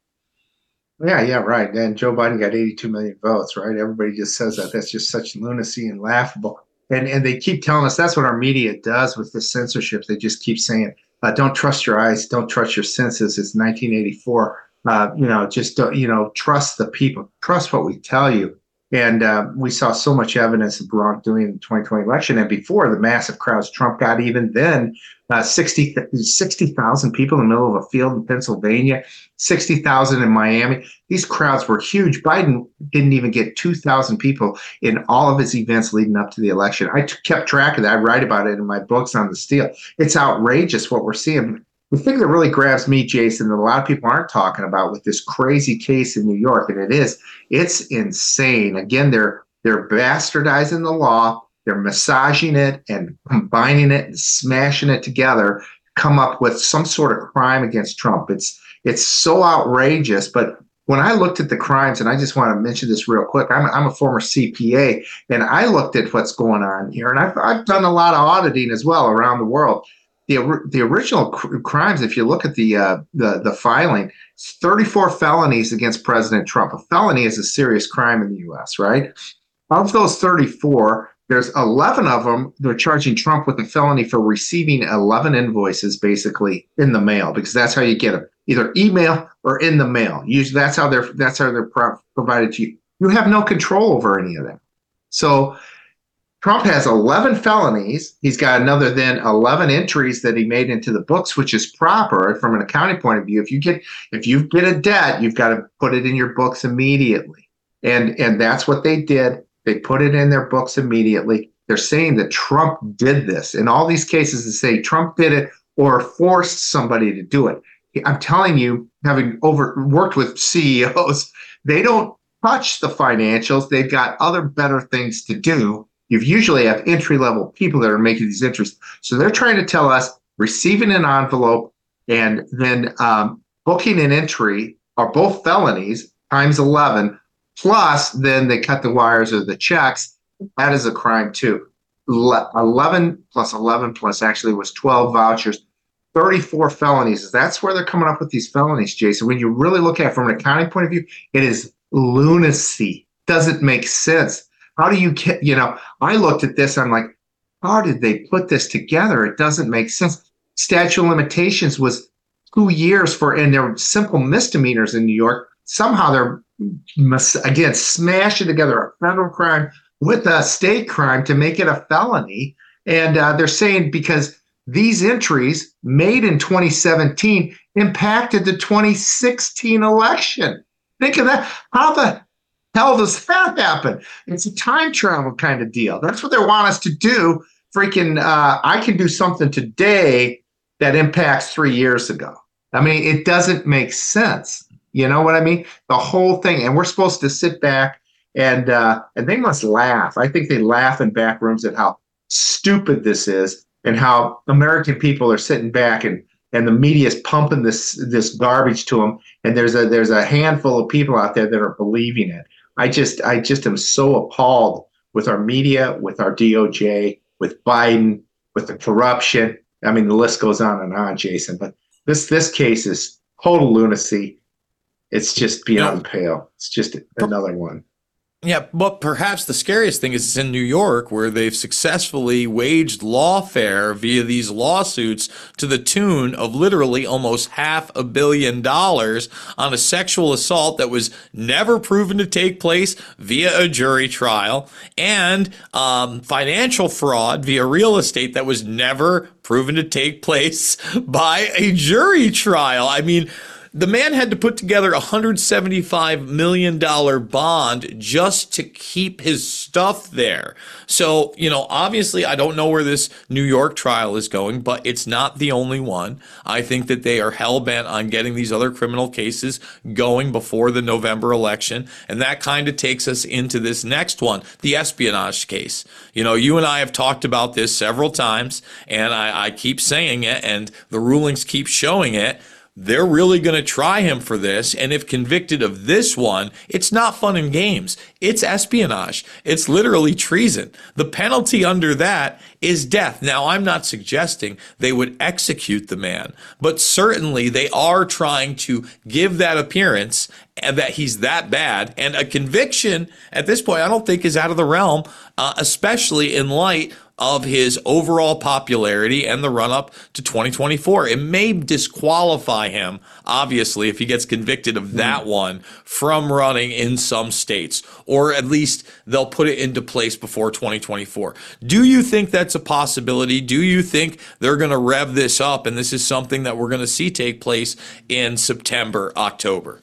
Yeah, yeah, right. And Joe Biden got eighty-two million votes, right? Everybody just says that. That's just such lunacy and laughable. And and they keep telling us that's what our media does with the censorship. They just keep saying, uh, don't trust your eyes, don't trust your senses. It's nineteen eighty-four. Uh, you know, just, don't, you know, trust the people, trust what we tell you. And uh, we saw so much evidence of wrongdoing in the twenty twenty election. And before the massive crowds Trump got, even then, uh, sixty thousand people in the middle of a field in Pennsylvania, sixty thousand in Miami. These crowds were huge. Biden didn't even get two thousand people in all of his events leading up to the election. I t- kept track of that. I write about it in my books on the Steele. It's outrageous what we're seeing. The thing that really grabs me, Jason, that a lot of people aren't talking about with this crazy case in New York, and it is, it's insane. Again, they're they're bastardizing the law, they're massaging it and combining it and smashing it together, come up with some sort of crime against Trump. It's it's so outrageous. But when I looked at the crimes, and I just want to mention this real quick, I'm I'm a former C P A, and I looked at what's going on here, and I've I've done a lot of auditing as well around the world. The, the original cr- crimes, if you look at the, uh, the the filing, it's thirty-four felonies against President Trump. A felony is a serious crime in the U S, right? Of those thirty-four, there's eleven of them. They're charging Trump with a felony for receiving eleven invoices, basically in the mail, because that's how you get them, either email or in the mail. Usually, that's how they're that's how they're pro- provided to you. You have no control over any of that. So Trump has eleven felonies. He's got another then eleven entries that he made into the books, which is proper from an accounting point of view. If you get if you get a debt, you've got to put it in your books immediately. And and that's what they did. They put it in their books immediately. They're saying that Trump did this. In all these cases, they say Trump did it or forced somebody to do it. I'm telling you, having over worked with C E Os, they don't touch the financials. They've got other better things to do. You usually have entry-level people that are making these entries. So they're trying to tell us receiving an envelope and then um, booking an entry are both felonies times eleven, plus then they cut the wires or the checks. That is a crime too. eleven plus eleven plus actually was twelve vouchers, thirty-four felonies. That's where they're coming up with these felonies, Jason. When you really look at it from an accounting point of view, it is lunacy. Doesn't make sense. How do you get, you know, I looked at this, I'm like, how did they put this together? It doesn't make sense. Statute of limitations was two years for, and they're simple misdemeanors in New York. Somehow they're, again, smashing together a federal crime with a state crime to make it a felony. And uh, they're saying because these entries made in twenty seventeen impacted the twenty sixteen election. Think of that. How the hell does that happen? It's a time travel kind of deal. That's what they want us to do. Freaking, uh, I can do something today that impacts three years ago. I mean, it doesn't make sense. You know what I mean? The whole thing. And we're supposed to sit back and uh, and they must laugh. I think they laugh in back rooms at how stupid this is and how American people are sitting back and and the media is pumping this this garbage to them. And there's a there's a handful of people out there that are believing it. I just I just am so appalled with our media, with our D O J, with Biden, with the corruption. I mean, the list goes on and on, Jason. But this this case is total lunacy. It's just beyond yeah. pale. It's just another one. Yeah, but perhaps the scariest thing is it's in New York, where they've successfully waged lawfare via these lawsuits to the tune of literally almost half a billion dollars on a sexual assault that was never proven to take place via a jury trial, and um, financial fraud via real estate that was never proven to take place by a jury trial. I mean, The man had to put together a one hundred seventy-five million dollars bond just to keep his stuff there. So, you know, obviously I don't know where this New York trial is going, but it's not the only one. I think that they are hell-bent on getting these other criminal cases going before the November election. And that kind of takes us into this next one, the espionage case. You know, you and I have talked about this several times, and I, I keep saying it, and the rulings keep showing it. They're really going to try him for this. And if convicted of this one, it's not fun and games. It's espionage. It's literally treason. The penalty under that is death. Now, I'm not suggesting they would execute the man, but certainly they are trying to give that appearance and that he's that bad. And a conviction at this point, I don't think is out of the realm, uh, especially in light of his overall popularity and the run-up to twenty twenty-four. It may disqualify him, obviously, if he gets convicted of that one from running in some states, or at least they'll put it into place before twenty twenty-four. Do you think that's a possibility? Do you think they're going to rev this up and this is something that we're going to see take place in September, October?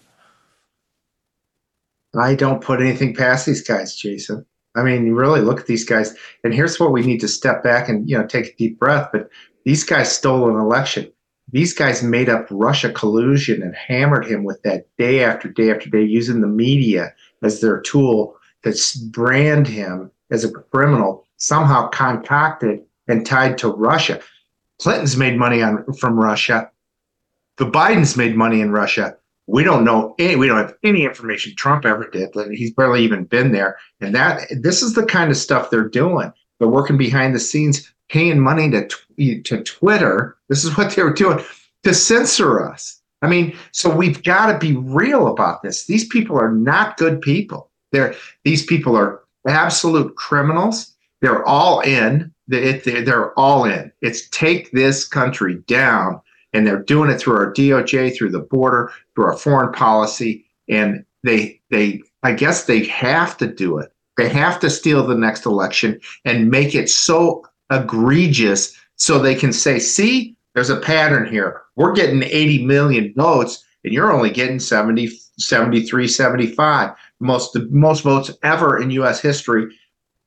I don't put anything past these guys, Jason. I mean, you really look at these guys, and here's what we need to step back and, you know, take a deep breath. But these guys stole an election. These guys made up Russia collusion and hammered him with that day after day after day, using the media as their tool to brand him as a criminal, somehow concocted and tied to Russia. Clinton's made money on from Russia. The Bidens made money in Russia. We don't know any, we don't have any information Trump ever did. He's barely even been there. And that this is the kind of stuff they're doing. They're working behind the scenes, paying money to to Twitter. This is what they were doing to censor us. I mean, so we've got to be real about this. These people are not good people. They're these people are absolute criminals. They're all in. They're, they're all in. It's take this country down. And they're doing it through our D O J, through the border, through our foreign policy. And they, they, I guess they have to do it. They have to steal the next election and make it so egregious so they can say, see, there's a pattern here. We're getting eighty million votes and you're only getting seventy, seventy-three, seventy-five. Most, the most votes ever in U S history,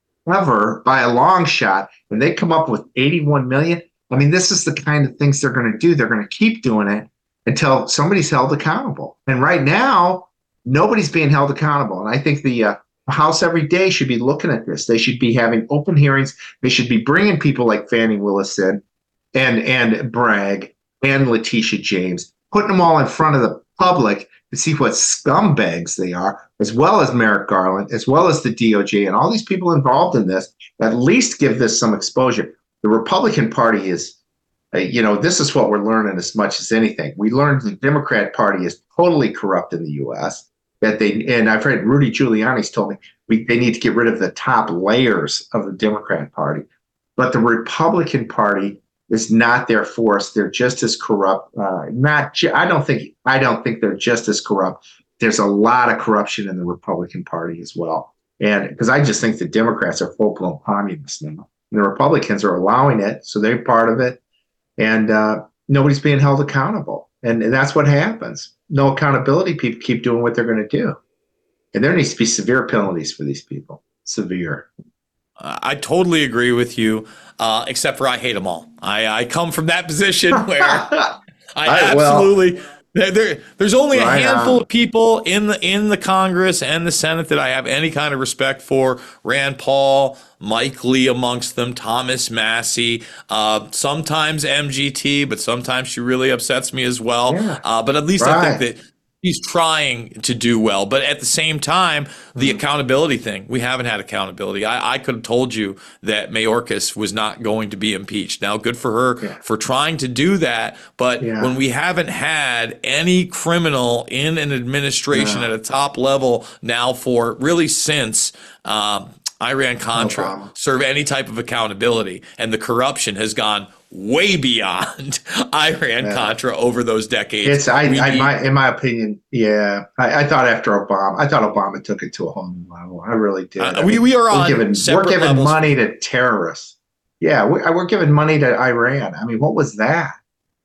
ever by a long shot. When they come up with eighty-one million, I mean, this is the kind of things they're going to do. They're going to keep doing it until somebody's held accountable. And right now, nobody's being held accountable. And I think the uh, House every day should be looking at this. They should be having open hearings. They should be bringing people like Fannie Willis in and, and Bragg and Letitia James, putting them all in front of the public to see what scumbags they are, as well as Merrick Garland, as well as the D O J and all these people involved in this. At least give this some exposure. The Republican Party is, uh, you know, this is what we're learning as much as anything. We learned the Democrat Party is totally corrupt in the U S. That they, and I've heard Rudy Giuliani's told me we, they need to get rid of the top layers of the Democrat Party. But the Republican Party is not their force. They're just as corrupt. Uh, not, ju- I don't think, I don't think they're just as corrupt. There's a lot of corruption in the Republican Party as well. And because I just think the Democrats are full-blown communists now. And the Republicans are allowing it, so they're part of it. And uh, nobody's being held accountable. And, and that's what happens. No accountability. People keep doing what they're going to do. And there needs to be severe penalties for these people. Severe. Uh, I totally agree with you, uh, except for I hate them all. I, I come from that position where I, I absolutely... Well, There, there, there's only right a handful on. of people in the in the Congress and the Senate that I have any kind of respect for. Rand Paul, Mike Lee amongst them, Thomas Massey, uh, sometimes M G T, but sometimes she really upsets me as well. Yeah. Uh, but at least right. I think that he's trying to do well. But at the same time, the mm. accountability thing, we haven't had accountability. I, I could have told you that Mayorkas was not going to be impeached. Now, good for her yeah. for trying to do that. But yeah. when we haven't had any criminal in an administration no. at a top level now for really since um, Iran-Contra no serve any type of accountability, and the corruption has gone way beyond Iran-Contra yeah. over those decades. It's I, I my, in my opinion, yeah. I, I thought after Obama, I thought Obama took it to a whole new level. I really did. Uh, I we mean, we are on we're giving, separate we're giving levels. money to terrorists. Yeah, we, we're giving money to Iran. I mean, what was that?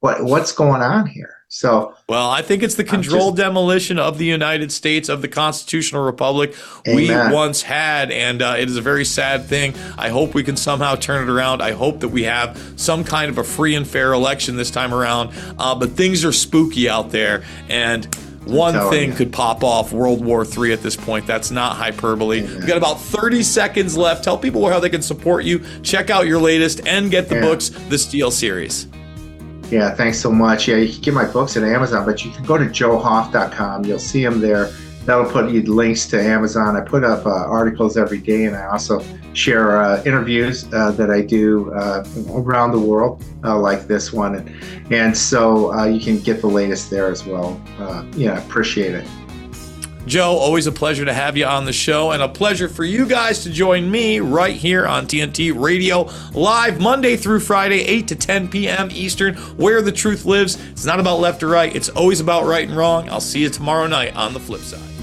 what what's going on here? So, well, I think it's the controlled just, demolition of the United States, of the constitutional republic we amen. once had, and uh, it is a very sad thing. I hope we can somehow turn it around. I hope that we have some kind of a free and fair election this time around, uh, but things are spooky out there, and one thing you. could pop off, World War Three at this point. That's not hyperbole. Amen. We've got about thirty seconds left. Tell people how they can support you, check out your latest, and get the yeah. books, the Steel series. Yeah, thanks so much. Yeah, you can get my books at Amazon, but you can go to joe hoff dot com. You'll see them there. That'll put you links to Amazon. I put up uh, articles every day, and I also share uh, interviews uh, that I do uh, around the world, uh, like this one. And, and so uh, you can get the latest there as well. Uh, yeah, appreciate it. Joe, always a pleasure to have you on the show, and a pleasure for you guys to join me right here on T N T Radio, live Monday through Friday, eight to ten p.m. Eastern, where the truth lives. It's not about left or right. It's always about right and wrong. I'll see you tomorrow night on the flip side.